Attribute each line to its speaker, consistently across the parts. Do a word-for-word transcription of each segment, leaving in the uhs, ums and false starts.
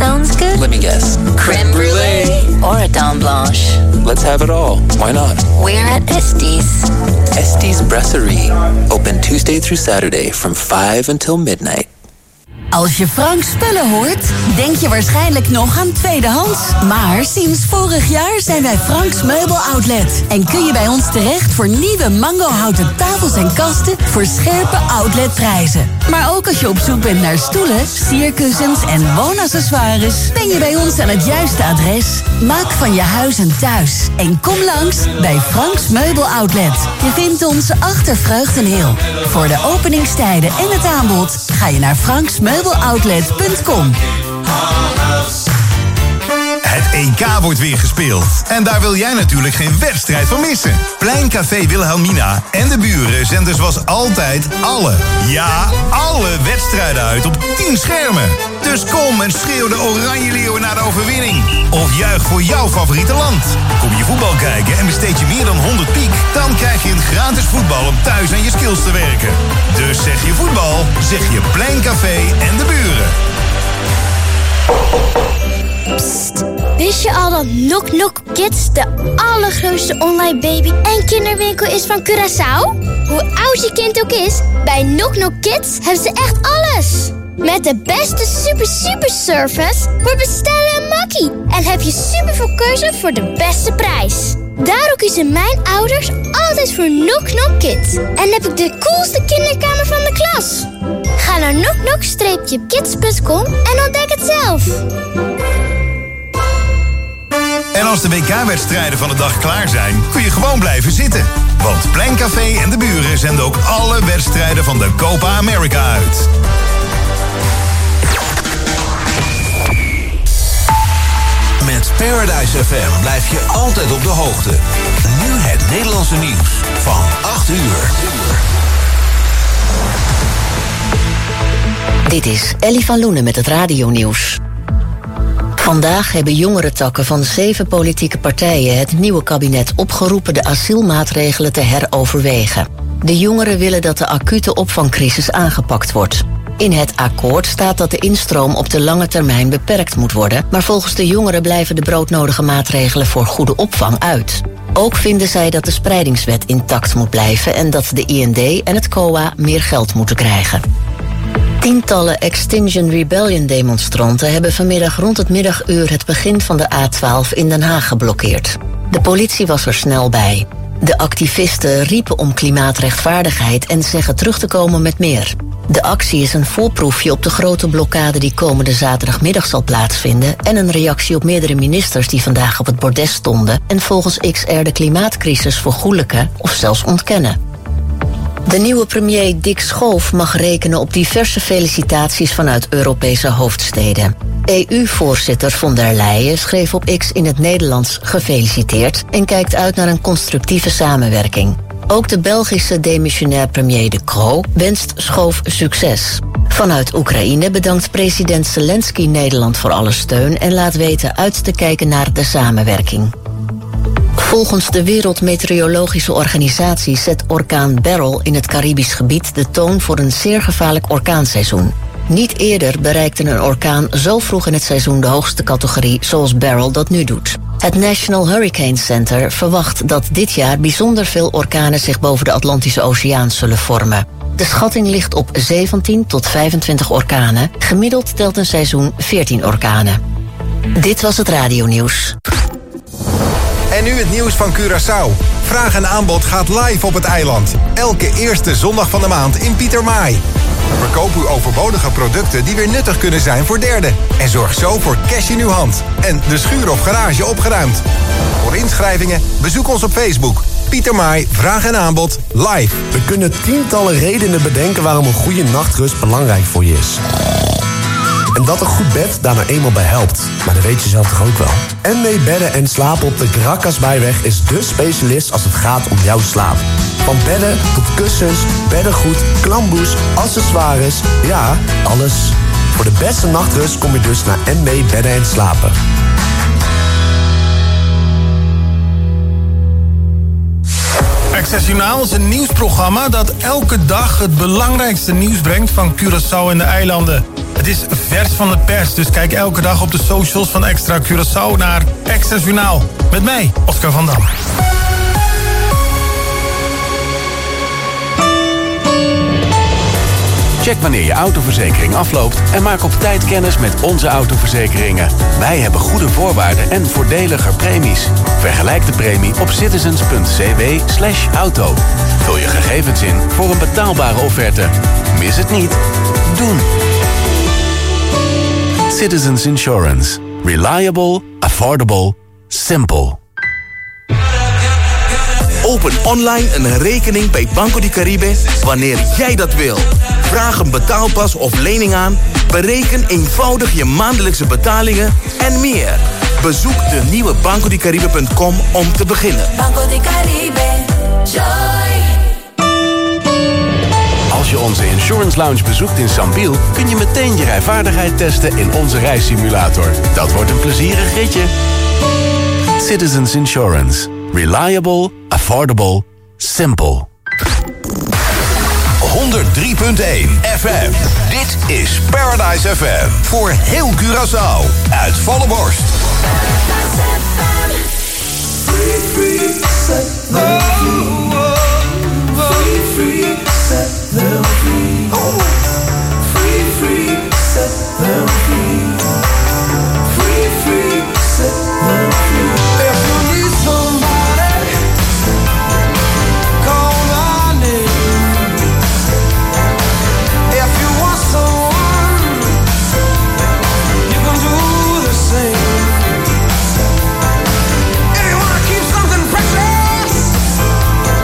Speaker 1: Sounds good.
Speaker 2: Let me guess.
Speaker 1: Crème brulee.
Speaker 2: Or a dame blanche. Let's have it all. Why not?
Speaker 1: We're at Estes.
Speaker 2: Estes Brasserie. Open Tuesday through Saturday from five until midnight.
Speaker 3: Als je Frank Spullen hoort, denk je waarschijnlijk nog aan tweedehands. Maar sinds vorig jaar zijn wij Franks Meubel Outlet. En kun je bij ons terecht voor nieuwe mangohouten tafels en kasten voor scherpe outletprijzen. Maar ook als je op zoek bent naar stoelen, sierkussens en woonaccessoires, ben je bij ons aan het juiste adres. Maak van je huis een thuis en kom langs bij Franks Meubel Outlet. Je vindt ons achter Vreugdenheel. Voor de openingstijden en het aanbod ga je naar franks meubel outlet punt com.
Speaker 4: Het E K wordt weer gespeeld. En daar wil jij natuurlijk geen wedstrijd van missen. Pleincafé Wilhelmina en de buren zenden zoals altijd alle, ja, alle wedstrijden uit op tien schermen. Dus kom en schreeuw de Oranje Leeuwen naar de overwinning. Of juich voor jouw favoriete land. Kom je voetbal kijken en besteed je meer dan honderd piek, dan krijg je een gratis voetbal om thuis aan je skills te werken. Dus zeg je voetbal, zeg je Pleincafé en de buren.
Speaker 5: Psst, wist je al dat Nok Nok Kids de allergrootste online baby- en kinderwinkel is van Curaçao? Hoe oud je kind ook is, bij Nok Nok Kids hebben ze echt alles. Met de beste super super service voor bestellen en makkie. En heb je super veel keuze voor de beste prijs. Daarom kiezen mijn ouders altijd voor Nok Nok Kids. En heb ik de coolste kinderkamer van de klas. Ga naar nok nok kids punt com en ontdek het zelf.
Speaker 4: En als de W K-wedstrijden van de dag klaar zijn, kun je gewoon blijven zitten. Want Pleincafé en de buren zenden ook alle wedstrijden van de Copa America uit.
Speaker 6: Met Paradise F M blijf je altijd op de hoogte. Nu het Nederlandse nieuws van acht uur.
Speaker 7: Dit is Ellie van Loenen met het radionieuws. Vandaag hebben jongerentakken van zeven politieke partijen het nieuwe kabinet opgeroepen de asielmaatregelen te heroverwegen. De jongeren willen dat de acute opvangcrisis aangepakt wordt. In het akkoord staat dat de instroom op de lange termijn beperkt moet worden, maar volgens de jongeren blijven de broodnodige maatregelen voor goede opvang uit. Ook vinden zij dat de spreidingswet intact moet blijven en dat de I N D en het C O A meer geld moeten krijgen. Tientallen Extinction Rebellion demonstranten hebben vanmiddag rond het middaguur het begin van de A twaalf in Den Haag geblokkeerd. De politie was er snel bij. De activisten riepen om klimaatrechtvaardigheid en zeggen terug te komen met meer. De actie is een voorproefje op de grote blokkade die komende zaterdagmiddag zal plaatsvinden en een reactie op meerdere ministers die vandaag op het bordes stonden en volgens X R de klimaatcrisis vergoelijken of zelfs ontkennen. De nieuwe premier Dick Schoof mag rekenen op diverse felicitaties vanuit Europese hoofdsteden. E U-voorzitter von der Leyen schreef op X in het Nederlands gefeliciteerd en kijkt uit naar een constructieve samenwerking. Ook de Belgische demissionair premier De Croo wenst Schoof succes. Vanuit Oekraïne bedankt president Zelensky Nederland voor alle steun en laat weten uit te kijken naar de samenwerking. Volgens de Wereldmeteorologische Organisatie zet orkaan Beryl in het Caribisch gebied de toon voor een zeer gevaarlijk orkaanseizoen. Niet eerder bereikte een orkaan zo vroeg in het seizoen de hoogste categorie zoals Beryl dat nu doet. Het National Hurricane Center verwacht dat dit jaar bijzonder veel orkanen zich boven de Atlantische Oceaan zullen vormen. De schatting ligt op zeventien tot vijfentwintig orkanen. Gemiddeld telt een seizoen veertien orkanen. Dit was het radionieuws.
Speaker 8: En nu het nieuws van Curaçao. Vraag en aanbod gaat live op het eiland. Elke eerste zondag van de maand in Pietermaai. Verkoop uw overbodige producten die weer nuttig kunnen zijn voor derden. En zorg zo voor cash in uw hand. En de schuur of garage opgeruimd. Voor inschrijvingen bezoek ons op Facebook. Pietermaai, vraag en aanbod, live.
Speaker 9: We kunnen tientallen redenen bedenken waarom een goede nachtrust belangrijk voor je is. En dat een goed bed daar nou eenmaal bij helpt. Maar dat weet je zelf toch ook wel. N W Bedden en Slapen op de Grakasbijweg is dé specialist als het gaat om jouw slaap. Van bedden tot kussens, beddengoed, klamboes, accessoires, ja, alles. Voor de beste nachtrust kom je dus naar N W Bedden en Slapen.
Speaker 10: Accessionaal is een nieuwsprogramma dat elke dag het belangrijkste nieuws brengt van Curaçao en de eilanden. Het Het is vers van de pers, dus kijk elke dag op de socials van Extra Curaçao naar Extra Journaal. Met mij, Oscar van Dam.
Speaker 11: Check wanneer je autoverzekering afloopt en maak op tijd kennis met onze autoverzekeringen. Wij hebben goede voorwaarden en voordeliger premies. Vergelijk de premie op citizens punt c w slash auto. Vul je gegevens in voor een betaalbare offerte. Mis het niet. Doen. Citizens Insurance. Reliable, affordable, simple.
Speaker 12: Open online een rekening bij Banco di Caribe wanneer jij dat wil. Vraag een betaalpas of lening aan, bereken eenvoudig je maandelijkse betalingen en meer. Bezoek de nieuwe banco di caribe punt com om te beginnen.
Speaker 1: Banco di Caribe, joy.
Speaker 11: Als je onze Insurance Lounge bezoekt in Sambil, kun je meteen je rijvaardigheid testen in onze reissimulator. Dat wordt een plezierig ritje. Citizens Insurance. Reliable, affordable, simple.
Speaker 6: honderd drie punt één F M. Dit is Paradise F M. Voor heel Curaçao. Uit Vallenborst.
Speaker 1: Free, free, set them free. Free, free, set them free. Free, free, set them free. Free, free, set them free. If you need somebody, call my name. If you want someone, you can do the same. If you wanna keep something precious,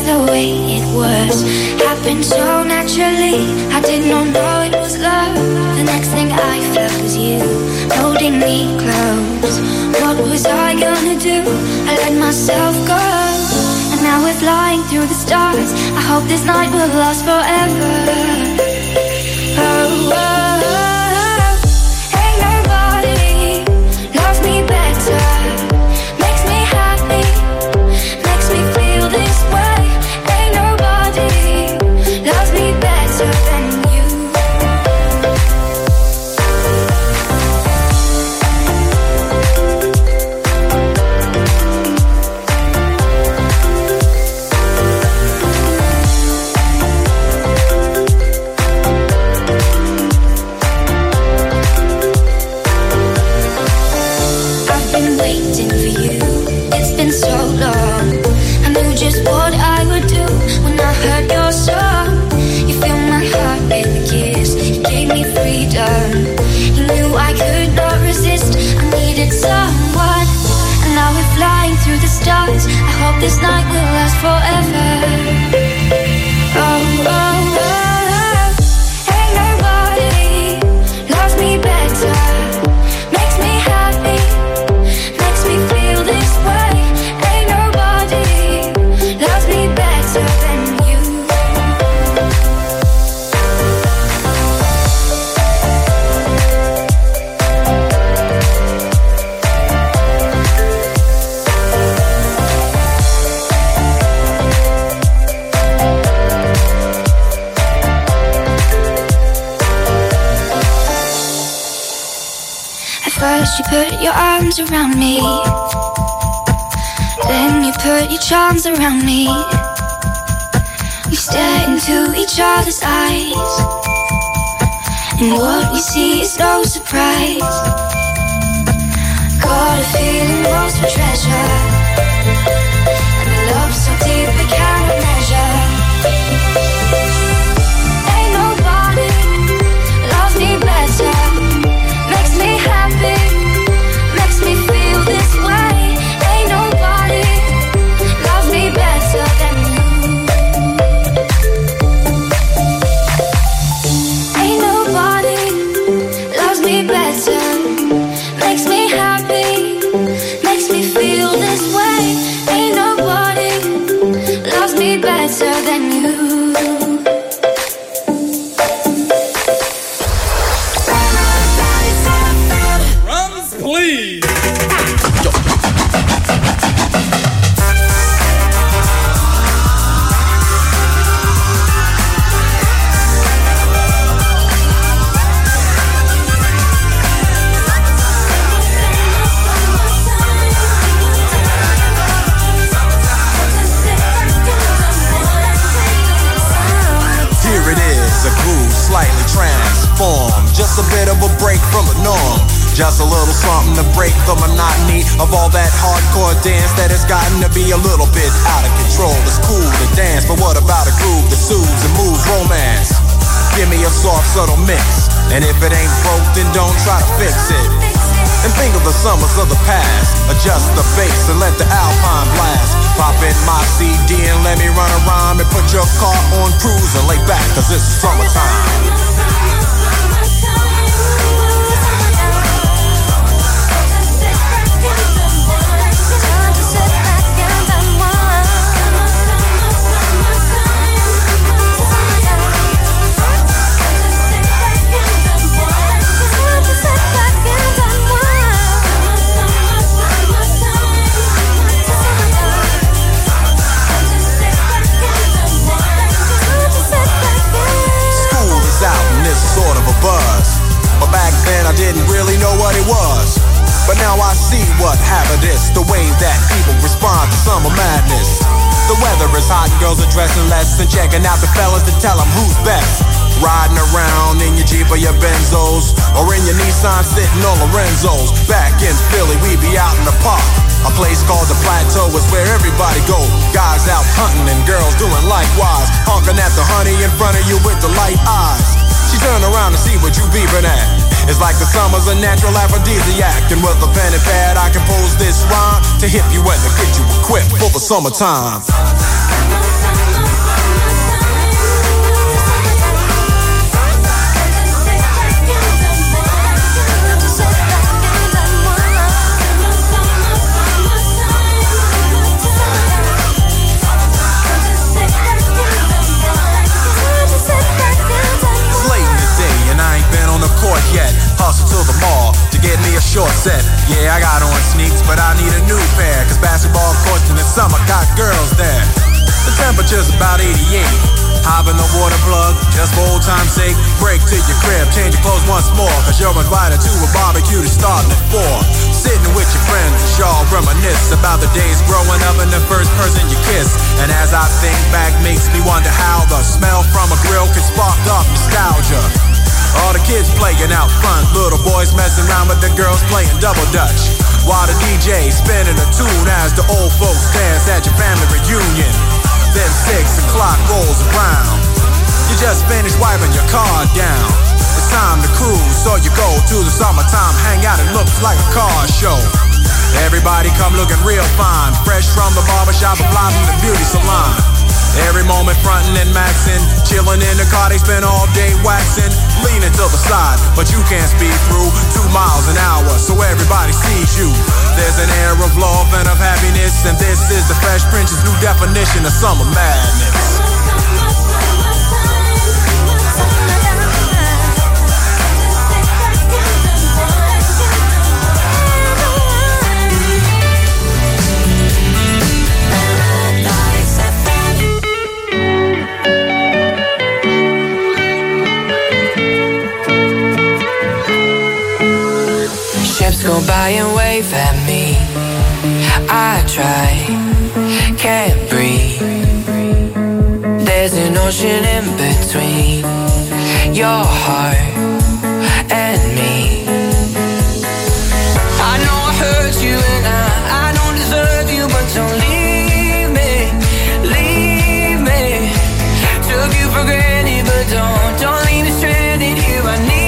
Speaker 13: the way it was. Happened so naturally, I did not know it was love. The next thing I felt was you, holding me close. What was I gonna do? I let myself go. And now we're flying through the stars. I hope this night will last forever. Oh, oh, oh. Ain't nobody loves me better. Makes me happy, makes me feel this way. Ain't nobody loves me better than you. I've been waiting for you, it's been so long. I knew just what I would do when I heard your song. You filled my heart with a kiss, you gave me freedom. You knew I could not resist, I needed someone. And now we're flying through the stars. I hope this night will last forever. Oh, oh, oh, oh. Ain't nobody loves me better. Makes me happy, makes me feel this way. Ain't nobody loves me better than you. At first you put your arms around me, then you put your charms around me. We stare into each other's eyes, and what we see is no surprise. Got a feeling lost for treasure, and a love so deep we cannot measure. Ain't nobody loves me better. Makes me happy, makes me feel this way. Ain't nobody loves me better than you. Ain't nobody loves me better. Makes me happy, makes me feel this way. Ain't nobody loves me better than you.
Speaker 14: Please.
Speaker 15: Here it is, a groove slightly transformed. Just a bit of a break from the norm. Just a little something to break the monotony of all that hardcore dance that has gotten to be a little bit out of control. It's cool to dance, but what about a groove that soothes and moves romance? Give me a soft, subtle mix, and if it ain't broke, then don't try to fix it. And think of the summers of the past. Adjust the bass and let the Alpine blast. Pop in my C D and let me run a rhyme and put your car on cruise and lay back, cause it's summertime. Sort of a buzz, but back then I didn't really know what it was. But now I see what happened is the way that people respond to summer madness. The weather is hot and girls are dressing less and checking out the fellas to tell them who's best. Riding around in your Jeep or your Benzos, or in your Nissan sitting on Lorenzo's. Back in Philly, we be out in the park. A place called the Plateau is where everybody go. Guys out hunting and girls doing likewise. Honking at the honey in front of you with the light eyes. She turned around to see what you beeping at. It's like the summer's a natural aphrodisiac. And with a pen and pad I compose this rhyme to hip you and to get you equipped for the summertime. got girls there. The temperature's about eighty-eight. Hop in the water plug, just for old time's sake. Break to your crib, change your clothes once more, cause you're invited to a barbecue that's starting at four. Sitting with your friends, y'all reminisce about the days growing up and the first person you kiss. And as I think back, makes me wonder how the smell from a grill can spark up nostalgia. All the kids playing out front, little boys messing around with the girls playing double dutch, while the D J spinning a tune as the old folks dance at your family reunion. Then six o'clock rolls around. You just finished wiping your car down. It's time to cruise, so you go to the summertime hangout. It looks like a car show. Everybody come looking real fine, fresh from the barbershop or fly from the beauty salon. Every moment frontin' and maxin', chillin' in the car, they spend all day waxin', leaning to the side, but you can't speed through two miles an hour, so everybody sees you. There's an air of love and of happiness, and this is the Fresh Prince's new definition of summer madness.
Speaker 1: Go by and wave at me. I try, can't breathe. There's an ocean in between your heart and me. I know I hurt you and I, I don't deserve you, but don't leave me, leave me. Took you for granted, but don't, don't leave me stranded here. I need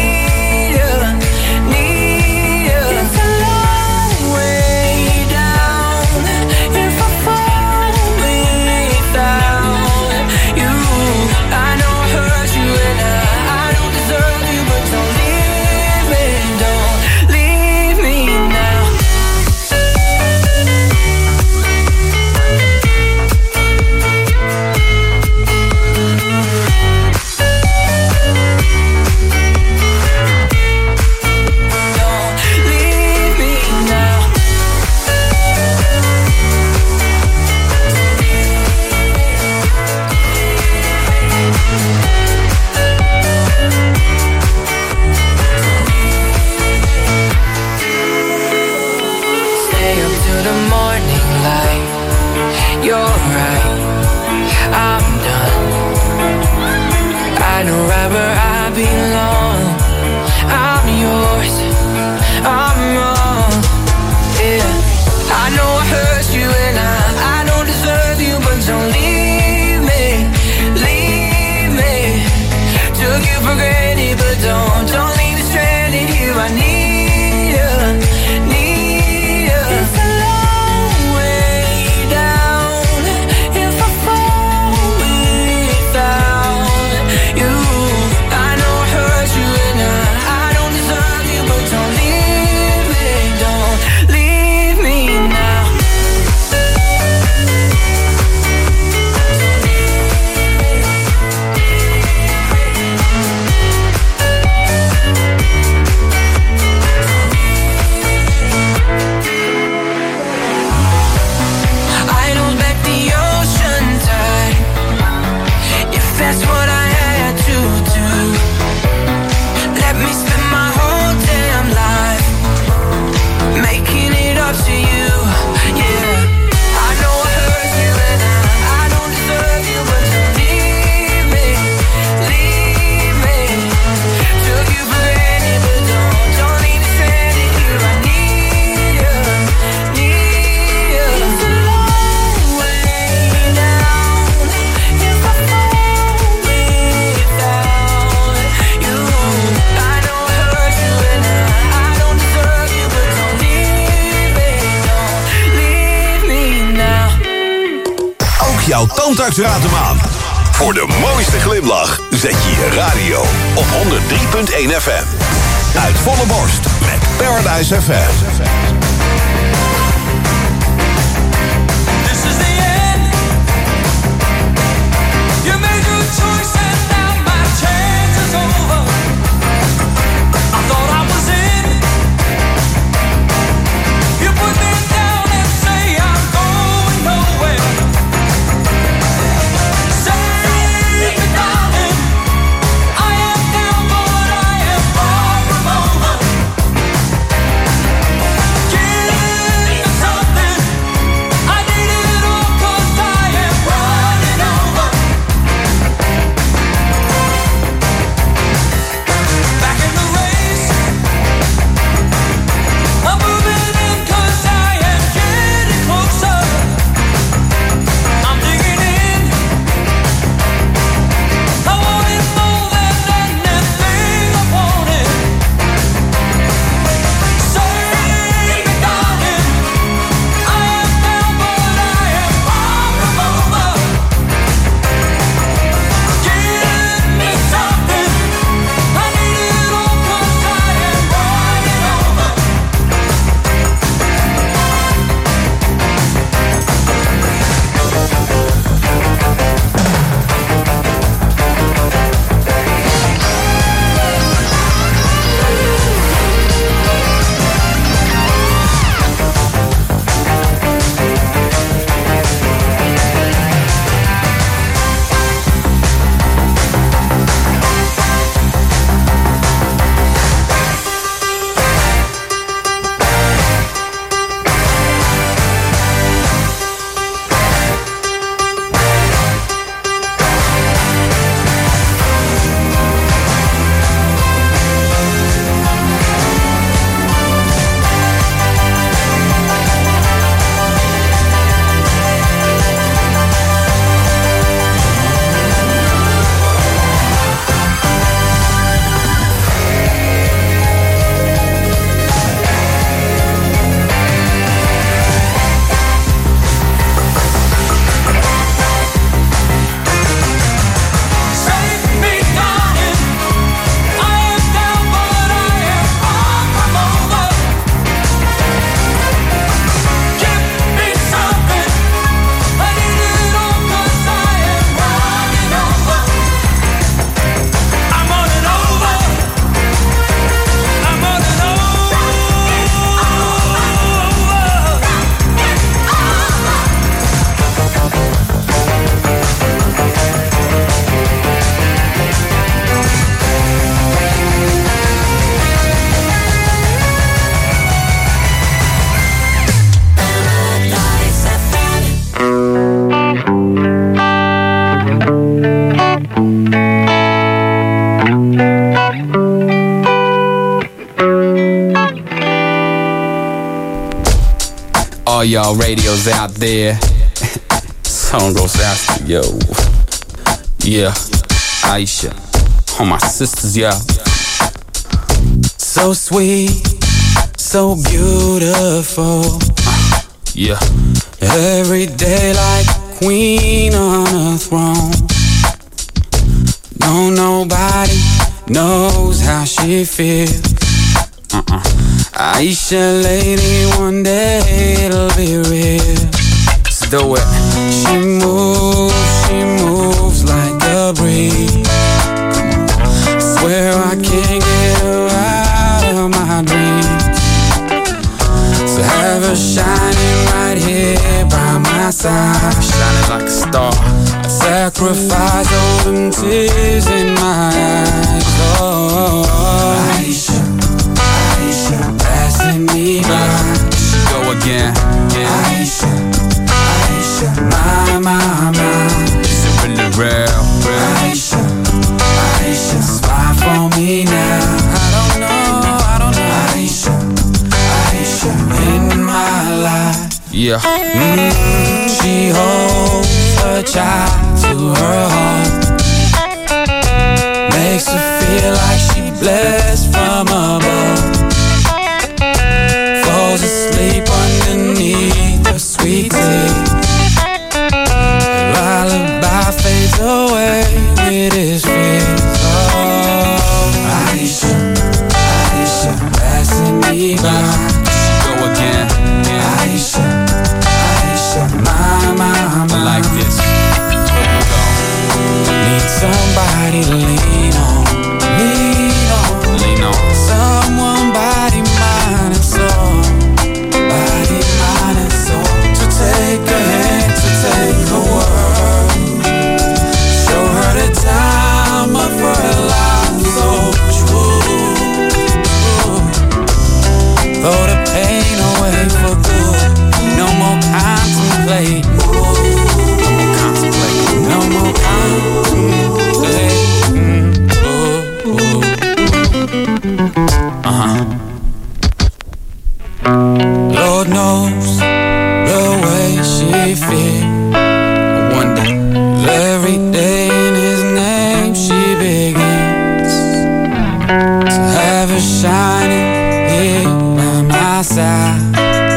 Speaker 6: Jouw tandarts raadt hem aan. Voor de mooiste glimlach zet je je radio op honderd drie komma één F M. Uit volle borst met Paradise F M.
Speaker 1: This is the end. You made your choice and now my chance is over. I thought I was in. You put me down and say I'm going nowhere.
Speaker 14: y'all radios out there. Song goes out to yo. Yeah, Aisha. All my sisters, yeah. So sweet, so beautiful. Uh, yeah. Every day like queen on a throne. No, nobody knows how she feels. Uh-uh. Aisha, lady, one day it'll be real. Let's do it. She moves, she moves like a breeze. Swear I can't get her out of my dreams. So have her shining right here by my side, shining like a star. I sacrifice all them tears in my eyes. Oh, Aisha, Aisha, passing me by. Go again, yeah. Aisha, Aisha, my, my, my. Is it really real? Aisha, Aisha, smile for me now. I don't know, I don't know. Aisha, Aisha, in my life. Yeah. Mm, she holds her child to her heart. Makes her feel like she blessed from above. Falls asleep underneath her sweet tea. Lullaby fades away with his fears. Oh, Aisha, Aisha, passing me by. Go again, yeah. Aisha, Aisha, my, my, my. Like this. Need somebody to lean on, lean on, lean on. Someone body, mind, and soul, body, mind, and soul. To take a hand, to take a word, show her the time of her life so true. Throw the pain away for good. No more contemplate. No more contemplate. No more contemplate. Uh-huh. Lord knows the way she feels. I wonder every day in his name she begins to have her shining here by my side.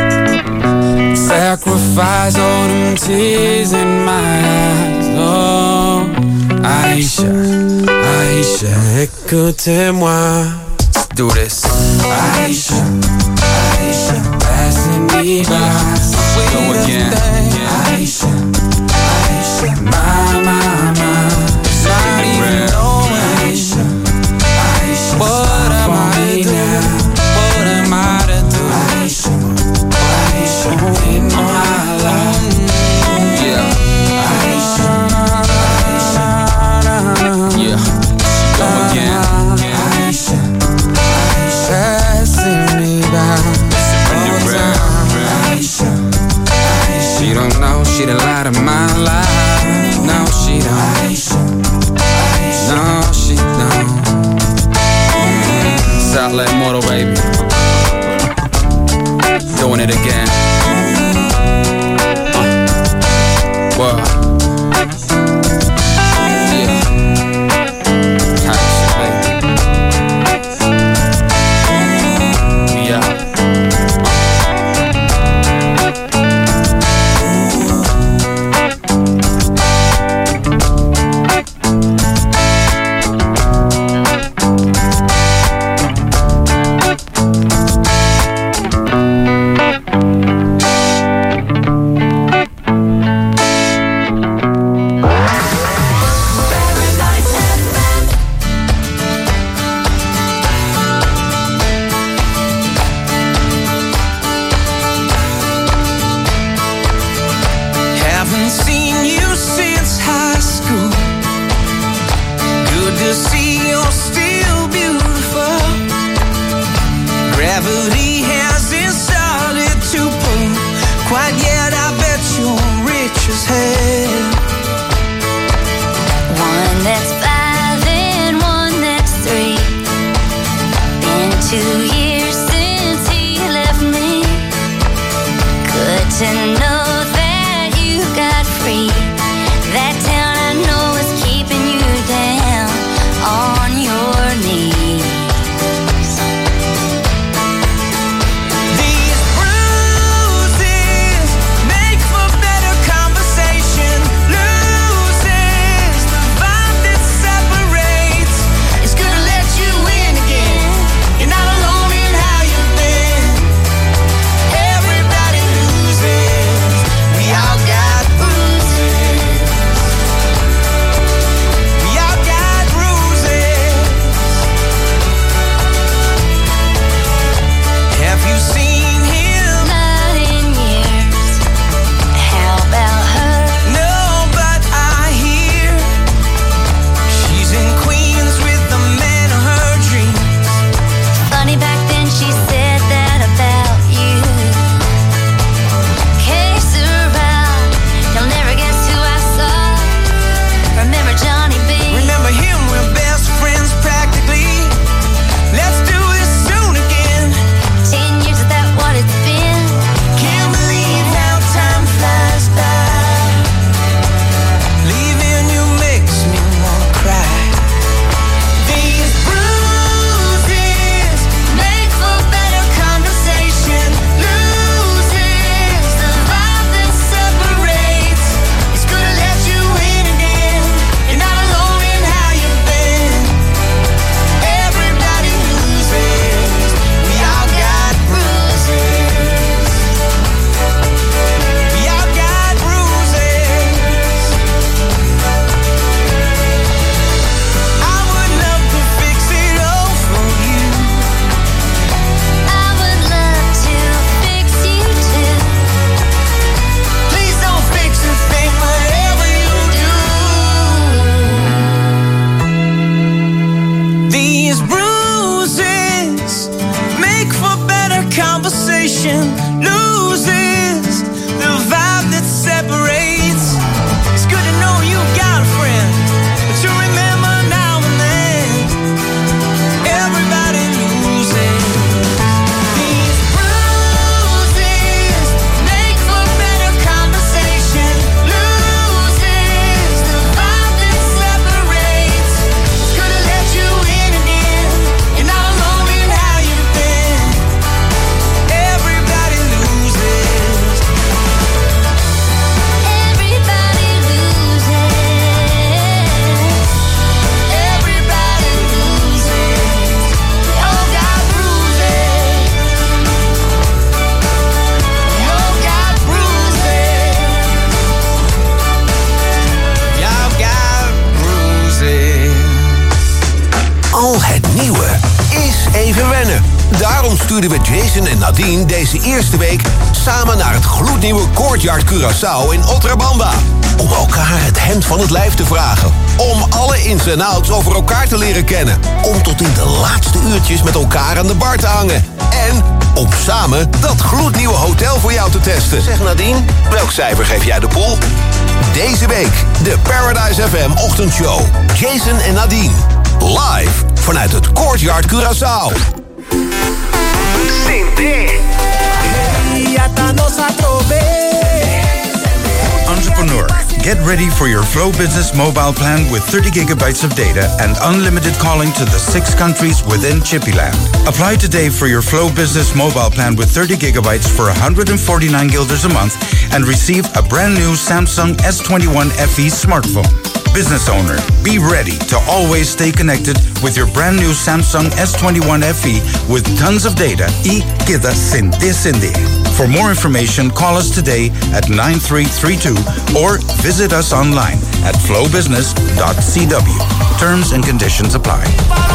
Speaker 14: Sacrifice all them tears in my eyes. Oh, Aisha, Aisha, écoutez-moi. Let's do this. Aisha, Aisha, passing me by. Go again. Yeah. Aisha, Aisha, my, my, my. It's not even knowing. Aisha, Aisha, what am I to do? What am I to do? Aisha, Aisha, in my life. Yeah. Aisha, Aisha, yeah. Go again. Yeah. Aisha, Aisha, passing me by. Aisha, Aisha, she don't know she the light of my life. No, she don't. Aisha, Aisha, no, she don't. Southland Mortal, baby. Doing it again. Uh. Whoa.
Speaker 16: Two years since he left me. Could
Speaker 13: to know that you got free. That town I know is keeping you down on your knees.
Speaker 1: These bruises make for better conversation. Loses the vibe that separates. It's gonna let you in again. You're not alone in how you've been. Everybody loses. We all got bruises. We all got bruises. Have you seen him?
Speaker 13: Not in years. How about her?
Speaker 1: No, but I hear she's in Queens with the man of her dreams.
Speaker 13: Funny, back then she said that about you. Case around, you'll never guess who I saw. Remember Johnny B?
Speaker 1: Remember him, we're best friends practically. Let's do this soon again.
Speaker 13: Ten years, is that what it's been?
Speaker 1: Can't believe how time flies by. Leaving you makes me wanna cry. These bruises
Speaker 13: Make for better conversation.
Speaker 1: loses the vibe that separates. It's gonna let you in again. You're not alone in how you've been. Everybody loses. We all got bruises. We all got bruises. I would love to fix it all for you.
Speaker 13: I would love to fix you too.
Speaker 1: Please don't fix a thing, whatever you do. These bruises make for better conversation. Loses the vibe that separates. It's good to know you got a friend, but you remember now and then. Everybody loses. These bruises make for better conversation. Loses the vibe that separates. It's gonna let you in again. You're not alone in how you've been. Everybody loses.
Speaker 13: Everybody loses.
Speaker 1: Everybody loses. We all got bruises. We all got bruises. We all got bruises.
Speaker 6: Al het nieuwe is even wennen. Daarom stuurden we Jason en Nadine deze eerste week samen naar het gloednieuwe Courtyard Curaçao in Otrabamba. Om elkaar het hemd van het lijf te vragen. Om alle ins en outs over elkaar te leren kennen. Om tot in de laatste uurtjes met elkaar aan de bar te hangen. En om samen dat gloednieuwe hotel voor jou te testen. Zeg Nadine, welk cijfer geef jij de pool? Deze week de Paradise F M ochtendshow. Jason en Nadine. Live vanuit het Courtyard Curaçao.
Speaker 16: Entrepreneur, get ready for your Flow Business mobile plan with thirty gigabytes of data and unlimited calling to the six countries within Chippyland. Apply today for your Flow Business mobile plan with thirty gigabytes for one hundred forty-nine guilders a month and receive a brand new Samsung S twenty-one F E smartphone. Business owner, be ready to always stay connected with your brand new Samsung S twenty-one F E with tons of data y queda Cindy Cindy. For more information, call us today at nine three three two or visit us online at flow business dot c w. Terms and conditions apply.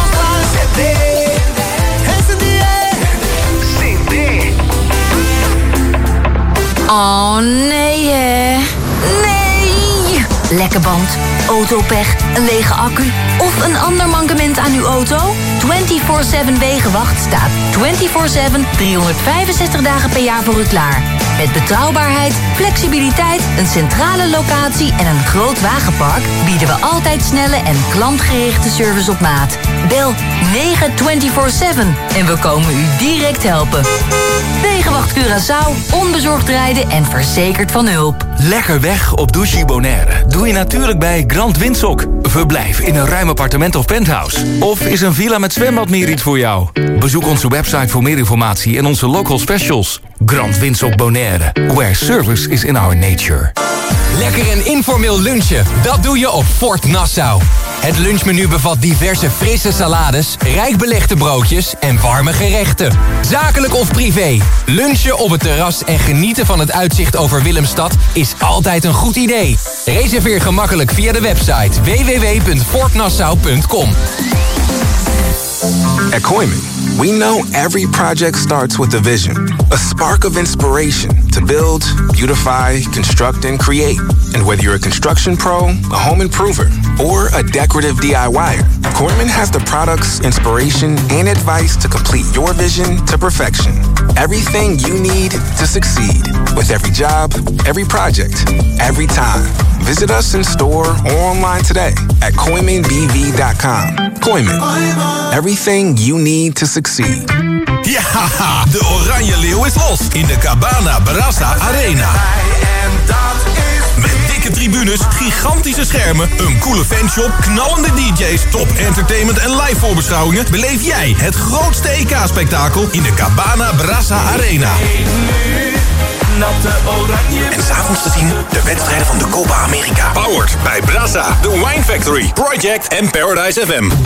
Speaker 17: Oh nee hè. Nee! Lekke band, autopech, een lege accu of een ander mankement aan uw auto? vierentwintig zeven Wegenwacht staat vierentwintig zeven driehonderdvijfenzestig dagen per jaar voor u klaar. Met betrouwbaarheid, flexibiliteit, een centrale locatie en een groot wagenpark bieden we altijd snelle en klantgerichte service op maat. Bel negen twee zeven en we komen u direct helpen. Wegenwacht Curaçao, onbezorgd rijden en verzekerd van hulp.
Speaker 18: Lekker weg op Douchy Bonaire doe je natuurlijk bij Grand Windsock. Verblijf in een ruim appartement of penthouse. Of is een villa met zwembad meer iets voor jou? Bezoek onze website voor meer informatie en onze local specials. Grand Windsock Bonaire, where service is in our nature.
Speaker 19: Lekker en informeel lunchen, dat doe je op Fort Nassau. Het lunchmenu bevat diverse frisse salades, rijk belegde broodjes en warme gerechten. Zakelijk of privé, lunchen op het terras en genieten van het uitzicht over Willemstad is altijd een goed idee. Reserveer gemakkelijk via de website w w w punt fort nassau punt com.
Speaker 20: At Koiman, we know every project starts with a vision, a spark of inspiration to build, beautify, construct, and create. And whether you're a construction pro, a home improver, or a decorative DIYer, Koiman has the products, inspiration, and advice to complete your vision to perfection. Everything you need to succeed with every job, every project, every time. Visit us in store or online today at koiman b v dot com. Koiman, everything you need to succeed.
Speaker 4: Ja, de Oranje Leeuw is los in de Cabana Brassa Arena. Met dikke tribunes, gigantische schermen, een coole fanshop, knallende D J's, top entertainment en live voorbeschouwingen beleef jij het grootste E K-spektakel in de Cabana Brassa Arena.
Speaker 6: En s'avonds te zien de wedstrijden van de Copa America.
Speaker 4: Powered bij Brassa, The Wine Factory, Project en Paradise F M.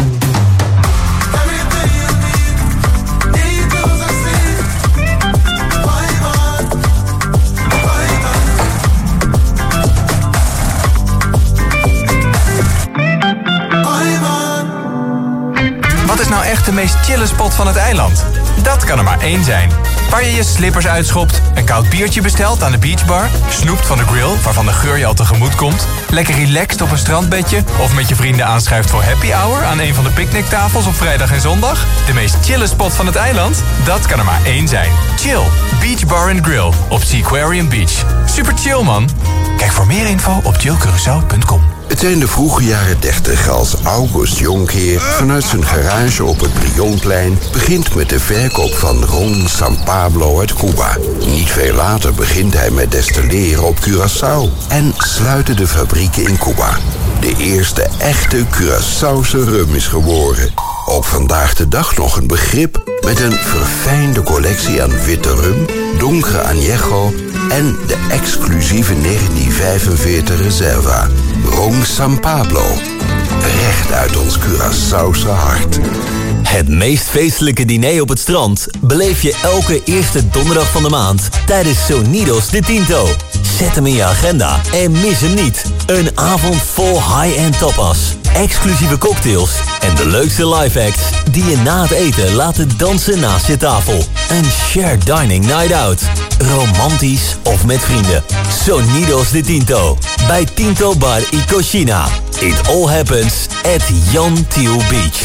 Speaker 21: Wat is nou echt de meest chille spot van het eiland? Dat kan er maar één zijn. Waar je je slippers uitschopt, een koud biertje bestelt aan de beachbar, snoept van de grill, waarvan de geur je al tegemoet komt, lekker relaxed op een strandbedje of met je vrienden aanschuift voor happy hour aan een van de picknicktafels op vrijdag en zondag. De meest chille spot van het eiland? Dat kan er maar één zijn. Chill. Beach Bar and Grill op Seaquarium Beach. Super chill, man. Kijk voor meer info op chill curaçao punt com.
Speaker 22: Het zijn de vroege jaren dertig als August Jonkheer vanuit zijn garage op het Brionplein begint met de verkoop van Ron San Pablo uit Cuba. Niet veel later begint hij met destilleren op Curaçao en sluiten de fabrieken in Cuba. De eerste echte Curaçaose rum is geboren. Ook vandaag de dag nog een begrip met een verfijnde collectie aan witte rum, donkere añejo en de exclusieve negentien vijfenveertig Reserva. Ron San Pablo. Recht uit ons Curaçaose hart.
Speaker 23: Het meest feestelijke diner op het strand beleef je elke eerste donderdag van de maand tijdens Sonidos de Tinto. Zet hem in je agenda en mis hem niet. Een avond vol high-end tapas, exclusieve cocktails en de leukste live acts die je na het eten laten dansen naast je tafel. Een shared dining night out. Romantisch of met vrienden. Sonidos de Tinto. Bij Tinto Bar y Cocina. It all happens at Jan Thiel Beach.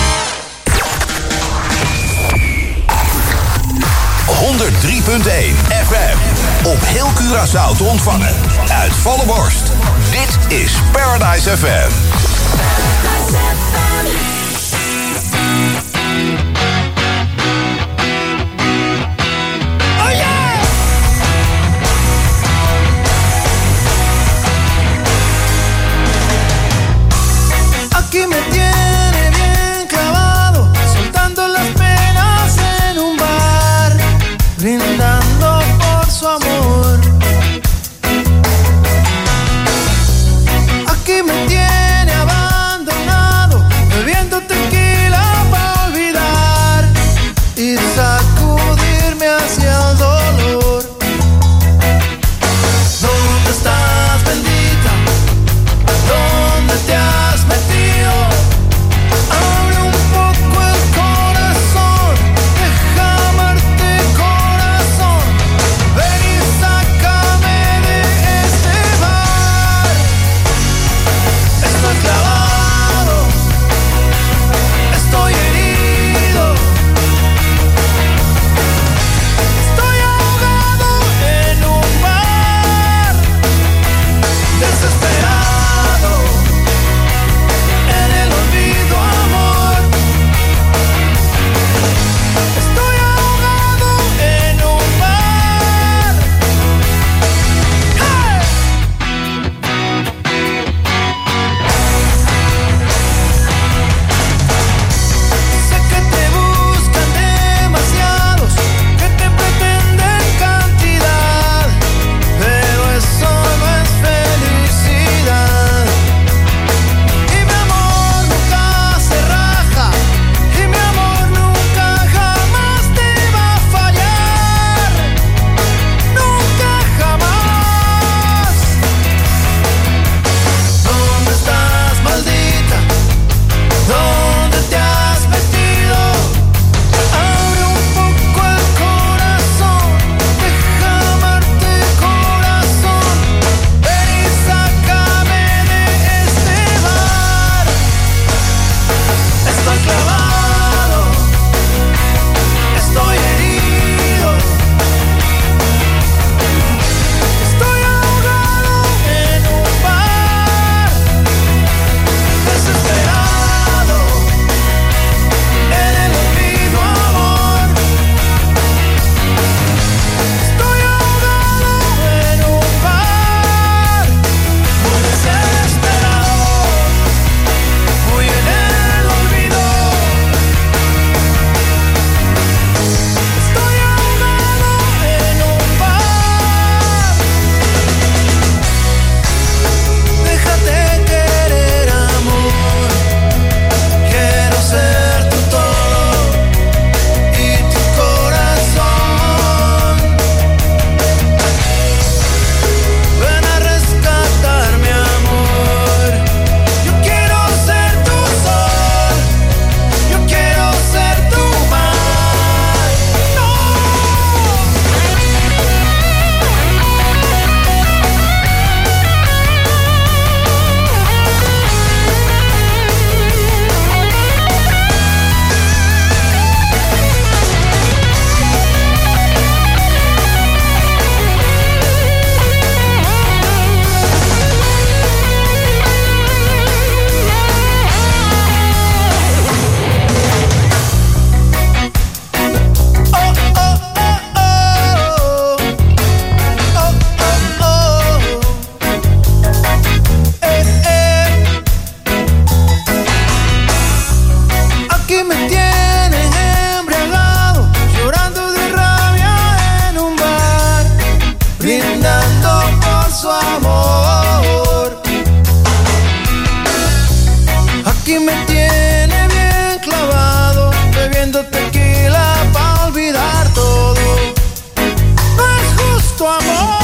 Speaker 6: honderd drie punt één F M. Op heel Curaçao te ontvangen. Uit volle borst. Dit is Paradise F M.
Speaker 1: Aquí me tiene bien clavado, soltando las penas en un bar, brindando por su amor. Aquí me tiene abandonado, bebiendo su amor. Aquí me tiene bien clavado, bebiendo tequila pa' olvidar todo. No es justo, amor.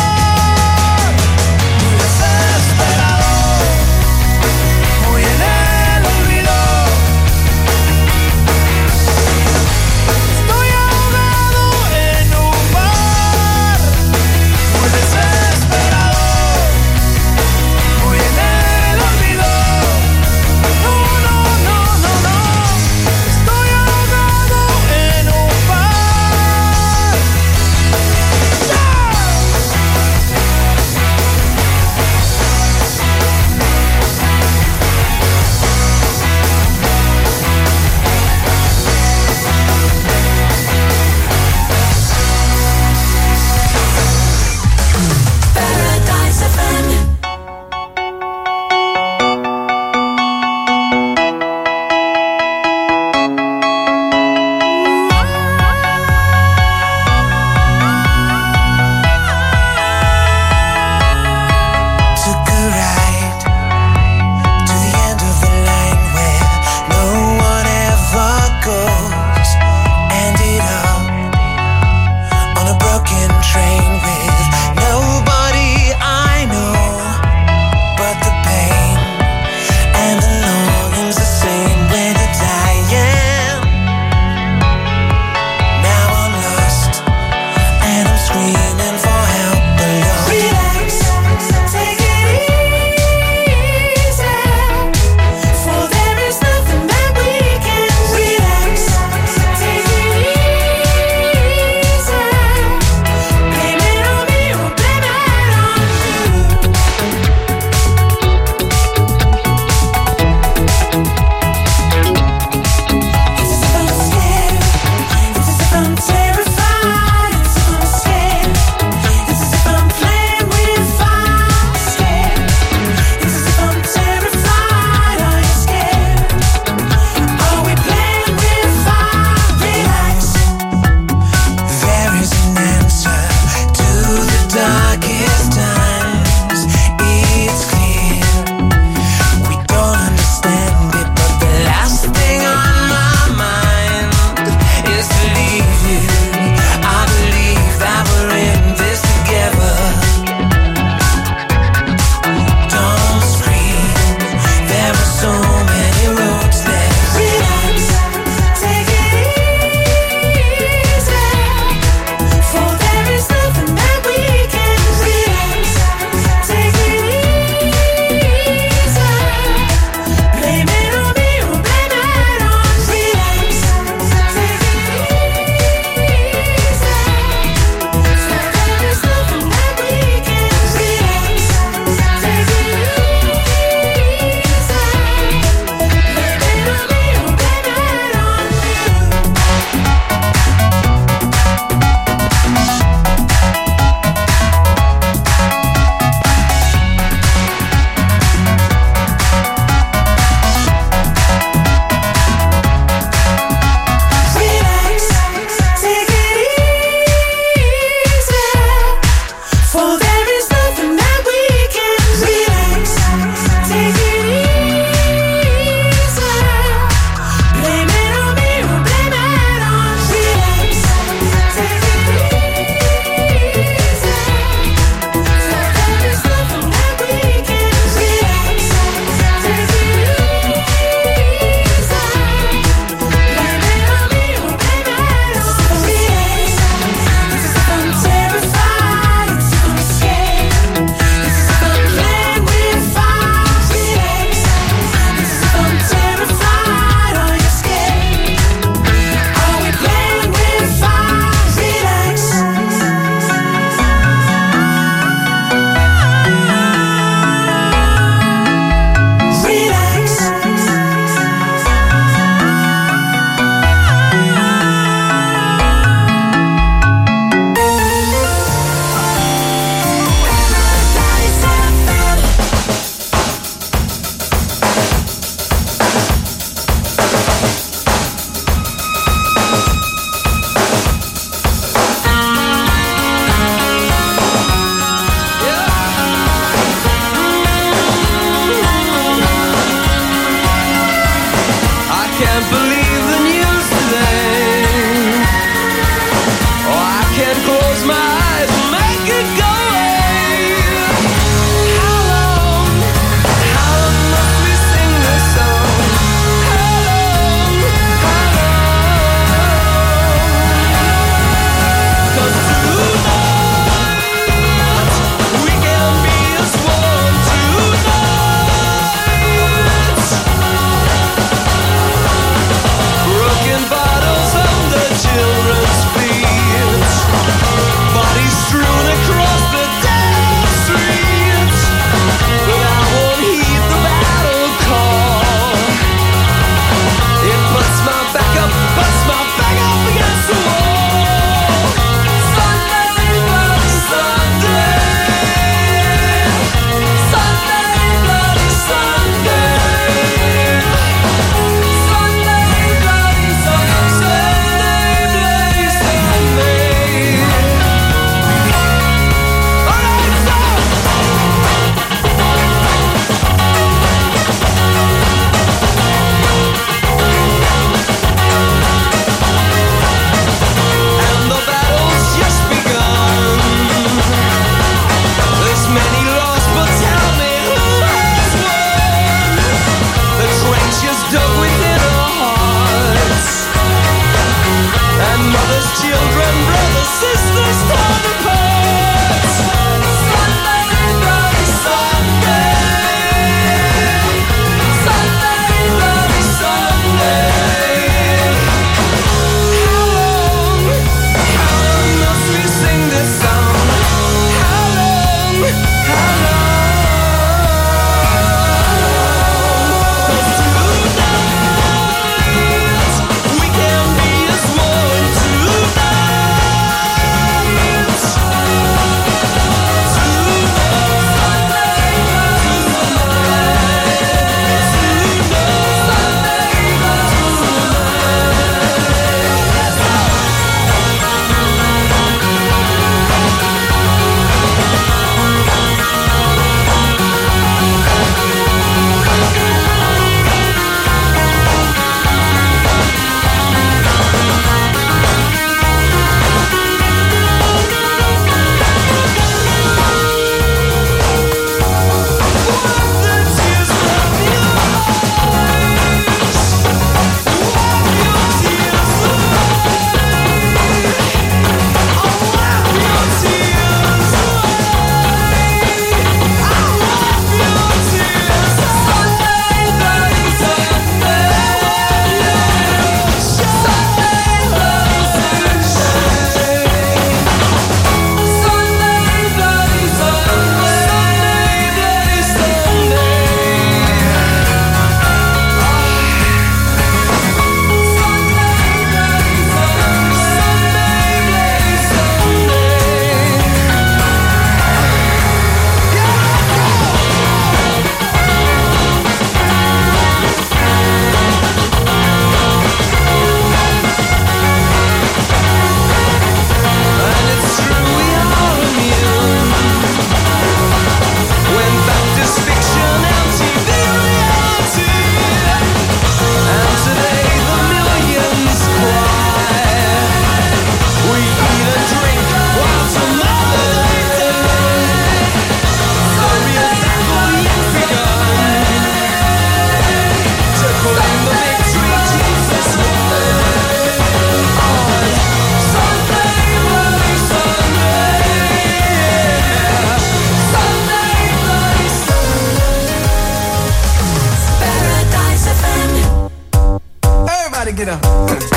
Speaker 1: get up.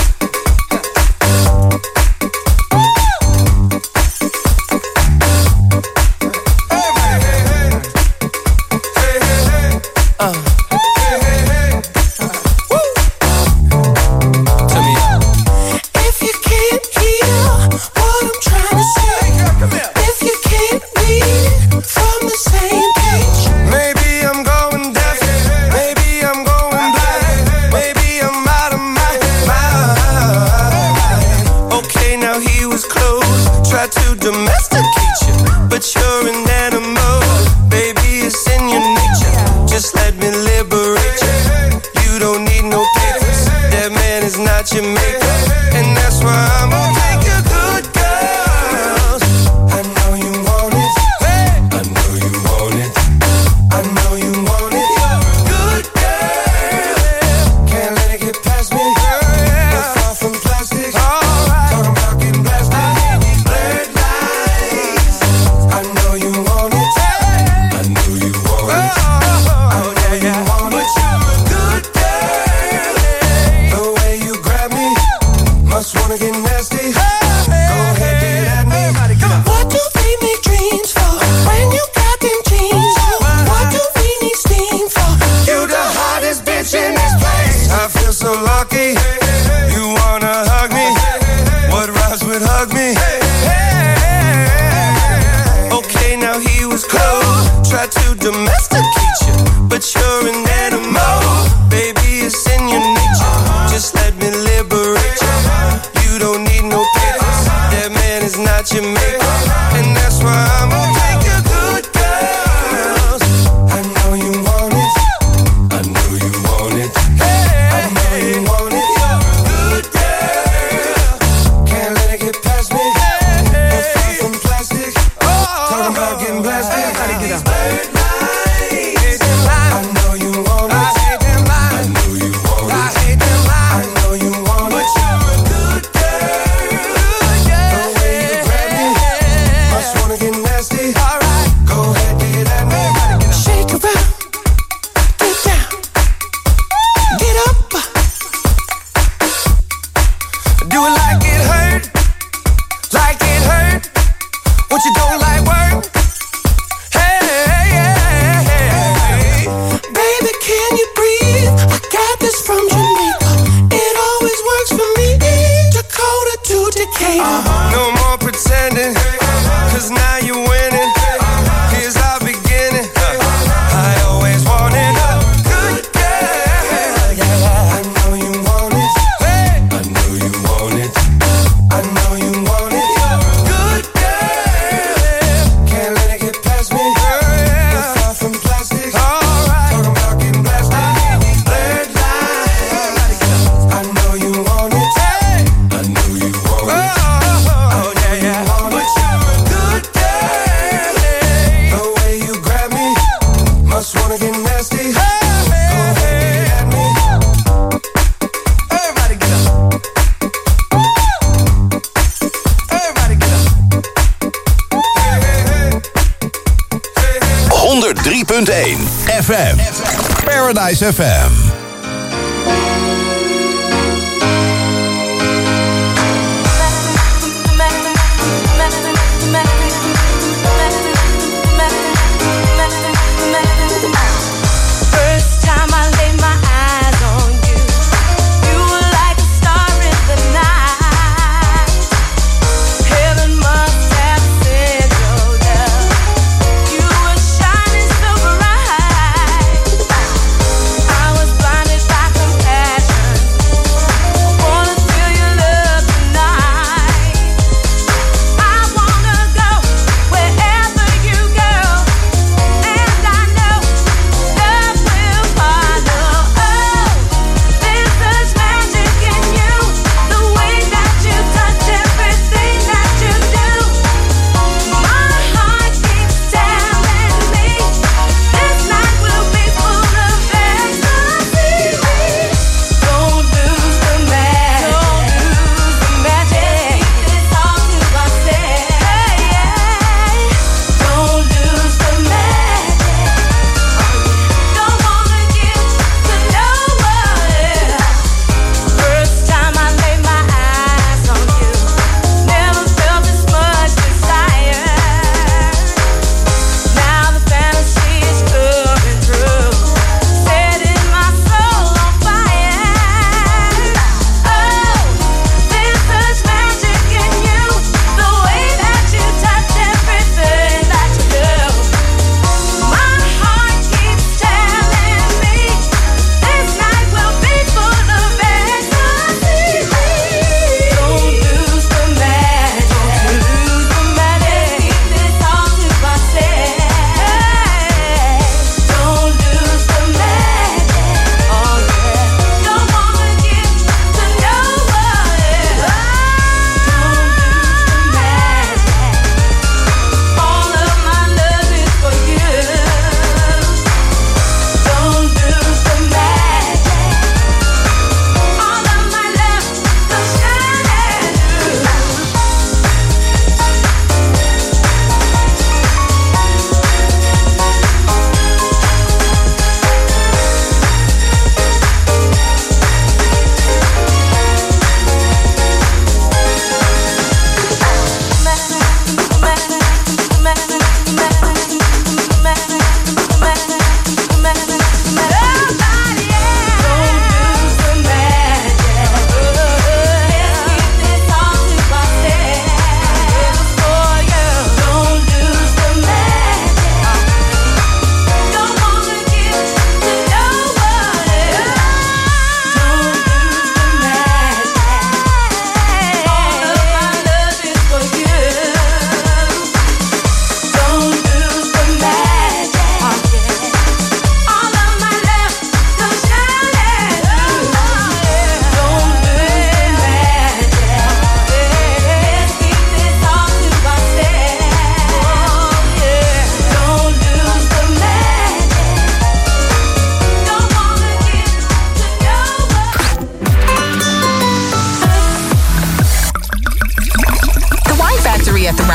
Speaker 6: drie punt één F M. Paradise F M.
Speaker 2: I was blind.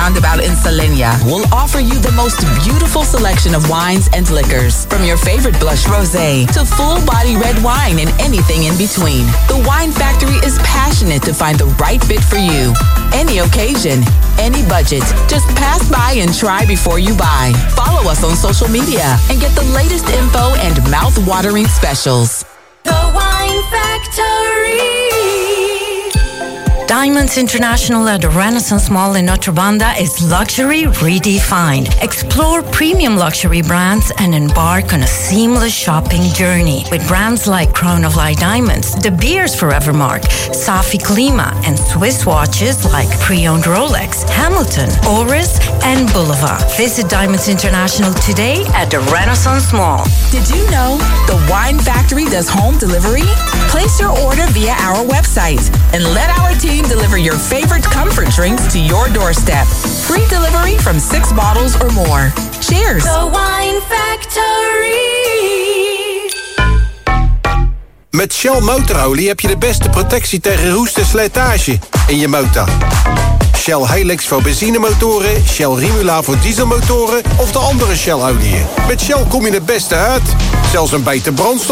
Speaker 2: roundabout in Salenia, we'll offer you the most beautiful selection of wines and liquors. From your favorite blush rosé to full-body red wine and anything in between. The Wine Factory is passionate to find the right fit for you. Any occasion, any budget. Just pass by and try before you buy. Follow us on social media and get the latest info and mouth-watering specials.
Speaker 3: The Wine Factory.
Speaker 5: Diamonds International at the Renaissance Mall in Notre Banda is luxury redefined. Explore premium luxury brands and embark on a seamless shopping journey with brands like Crown of Light Diamonds, De Beers Forever Mark, Safi Klima, and Swiss watches like pre-owned Rolex, Hamilton, Oris, and Boulevard. Visit Diamonds International today at the Renaissance Mall.
Speaker 2: Did you know the Wine Factory does home delivery? Place your order via our website and let our team deliver your favorite comfort drinks to your doorstep. Free delivery from six bottles or more. Cheers!
Speaker 3: The Wine Factory.
Speaker 24: Met Shell motorolie heb je de beste protectie tegen roest en slijtage in je motor. Shell Helix voor benzinemotoren, Shell Rimula voor dieselmotoren of de andere Shell-oliën. Met Shell kom je het beste uit. Zelfs een beter brandstof